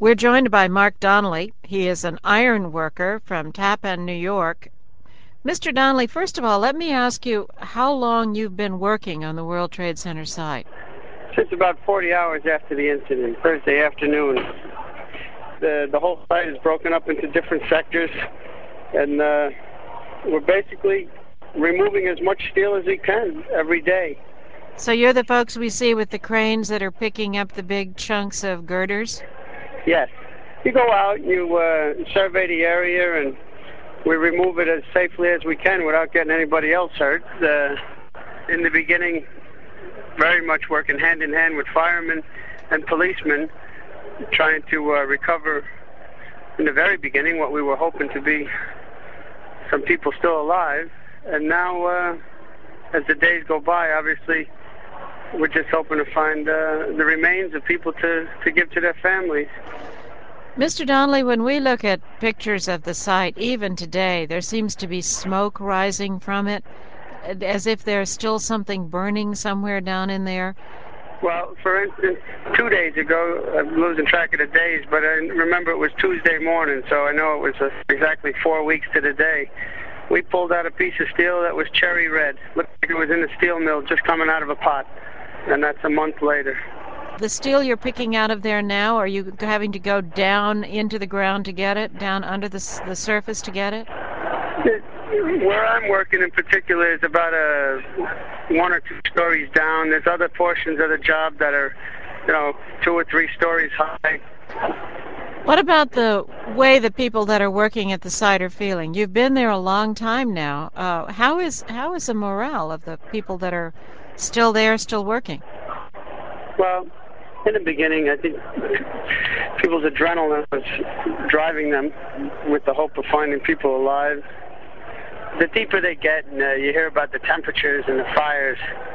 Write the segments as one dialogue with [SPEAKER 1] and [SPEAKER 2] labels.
[SPEAKER 1] We're joined by Mark Donnelly. He is an iron worker from Tappan, New York. Mr. Donnelly, first of all, let me ask you how long you've been working on the World Trade Center site.
[SPEAKER 2] Since about 40 hours after the incident, Thursday afternoon. The whole site is broken up into different sectors, and we're basically removing as much steel as we can every day.
[SPEAKER 1] So you're the folks we see with the cranes that are picking up the big chunks of girders?
[SPEAKER 2] Yes. You go out, you survey the area, and we remove it as safely as we can without getting anybody else hurt. In the beginning, very much working hand in hand with firemen and policemen, trying to recover, in the very beginning, what we were hoping to be some people still alive. And now, as the days go by, obviously, we're just hoping to find the remains of people to give to their families.
[SPEAKER 1] Mr. Donnelly, when we look at pictures of the site, even today, there seems to be smoke rising from it, as if there's still something burning somewhere down in there.
[SPEAKER 2] Well, for instance, 2 days ago, I'm losing track of the days, but I remember it was Tuesday morning, so I know it was exactly 4 weeks to the day. We pulled out a piece of steel that was cherry red. Looked like it was in the steel mill just coming out of a pot, and that's a month later.
[SPEAKER 1] The steel you're picking out of there now, are you having to go down into the ground to get it, down under the surface to get it?
[SPEAKER 2] Where I'm working in particular is about 1 or 2 stories down. There's other portions of the job that are, 2 or 3 stories high.
[SPEAKER 1] What about the way the people that are working at the site are feeling? You've been there a long time now. How is the morale of the people that are still there, still working?
[SPEAKER 2] Well, in the beginning, I think people's adrenaline was driving them with the hope of finding people alive. The deeper they get, and you hear about the temperatures and the fires,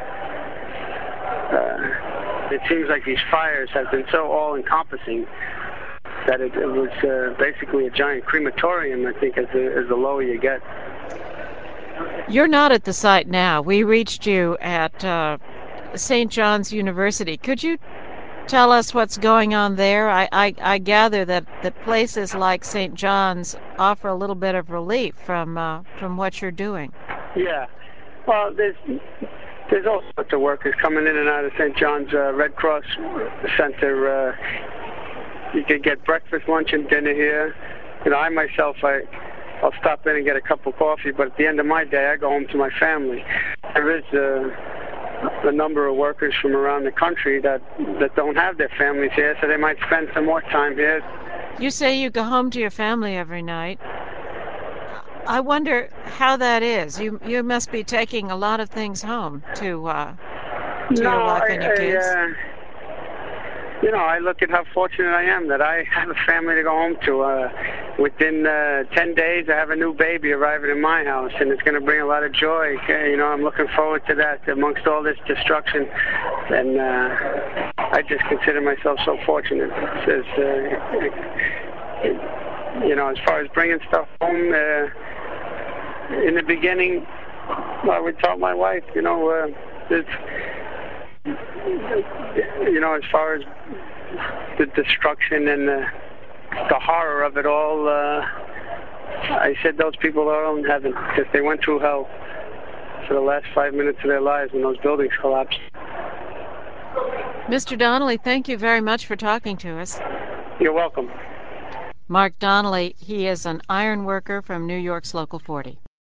[SPEAKER 2] it seems like these fires have been so all-encompassing that it was basically a giant crematorium, I think, as the lower you get.
[SPEAKER 1] You're not at the site now. We reached you at St. John's University. Could you tell us what's going on there? I gather that places like St. John's offer a little bit of relief from what you're doing.
[SPEAKER 2] Yeah. Well, there's all sorts of workers coming in and out of St. John's Red Cross Center. You can get breakfast, lunch, and dinner here. I myself, I'll stop in and get a cup of coffee, but at the end of my day, I go home to my family. There is a number of workers from around the country that don't have their families here, so they might spend some more time here.
[SPEAKER 1] You say you go home to your family every night. I wonder how that is. You must be taking a lot of things home to your wife and your kids.
[SPEAKER 2] I look at how fortunate I am that I have a family to go home to. Within 10 days, I have a new baby arriving in my house, and it's going to bring a lot of joy. I'm looking forward to that amongst all this destruction, and I just consider myself so fortunate. As far as bringing stuff home, in the beginning, I would tell my wife, as far as the destruction and the horror of it all, I said those people are in heaven because they went through hell for the last 5 minutes of their lives when those buildings collapsed.
[SPEAKER 1] Mr. Donnelly, thank you very much for talking to us.
[SPEAKER 2] You're welcome.
[SPEAKER 1] Mark Donnelly, he is an iron worker from New York's Local 40.